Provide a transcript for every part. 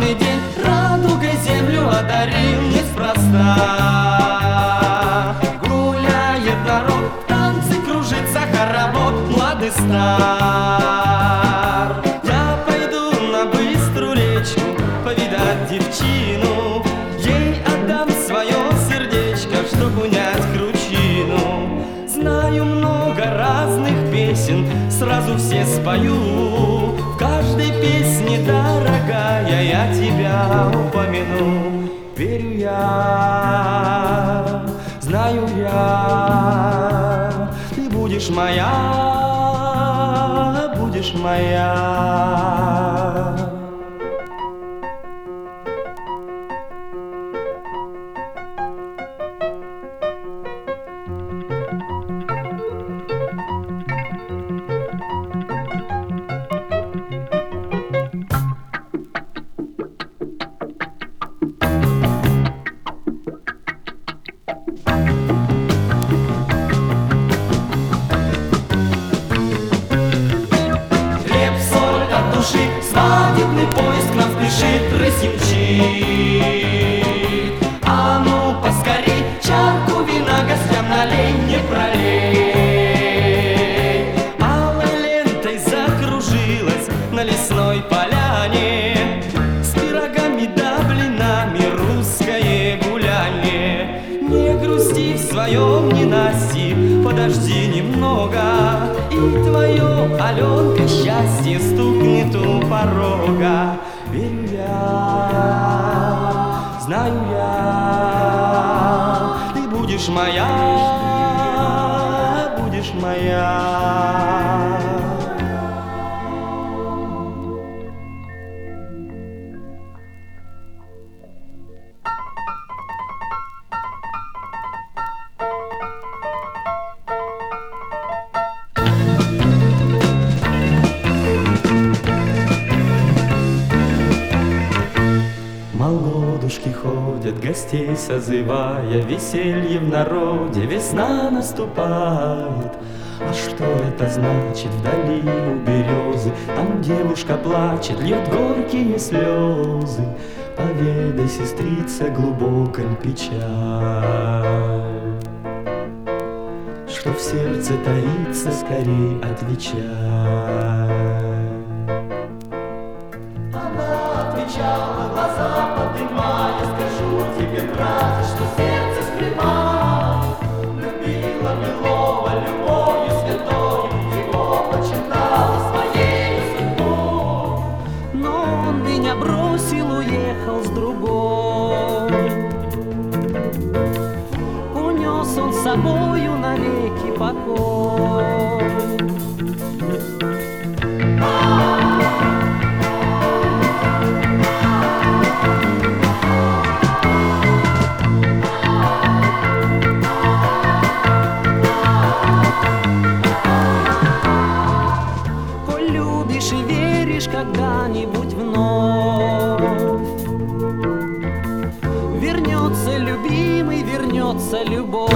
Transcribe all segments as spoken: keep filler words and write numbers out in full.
славный день, радугой землю одарил неспроста. Гуляет народ, в танце кружится хоровод, млад и стар. Я пойду на быструю речку повидать девчину, ей отдам свое сердечко, чтоб унять кручину. Знаю много разных песен, сразу все спою. В каждой песне, дорогая, я тебя упомяну. Верю я, знаю я, ты будешь моя, будешь моя. Свадебный поезд к нам спешит, рысью мчит. А ну поскорей, чарку вина гостям налей, не пролей. Алой лентой закружилась на лесной поляне, с пирогами да блинами русское гулянье. Не грусти в своем ненастье, подожди немного, и твое, Аленка, счастье стукнет у порога. Верю я, знаю я, ты будешь моя, будешь моя. Молодушки ходят, гостей созывая, веселье в народе, весна наступает. А что это значит вдали у березы? Там девушка плачет, льет горькие слезы. Поведай, сестрица, глубокая печаль, что в сердце таится, скорей отвечай. Глаза поднимая, скажу тебе, брат, что сердце скрывает. Любила былого любовью святой, его почитала своей судьбой. Но он меня бросил, уехал с другой. Унес он с собою навеки покой. И веришь когда-нибудь вновь, вернется любимый, вернется любовь.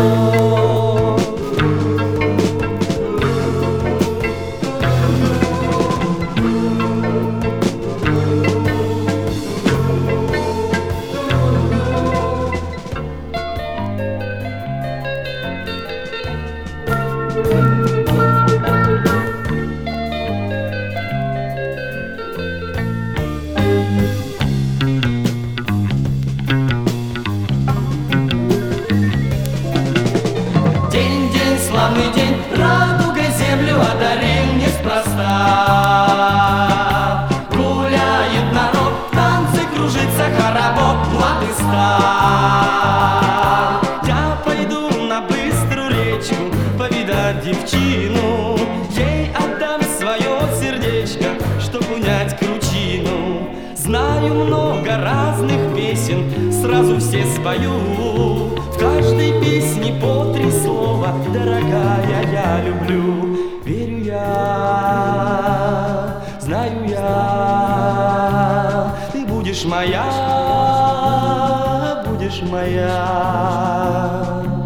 Славный день, радугой землю одарил неспроста. Гуляет народ, в танце кружится хоровод, млад и стар. Я пойду на быструю речку повидать девчину, ей отдам свое сердечко, чтоб унять кручину. Знаю много разных песен, сразу все спою. В каждой песне по три слова, дорогая, я люблю. Верю я, знаю я, ты будешь моя, будешь моя.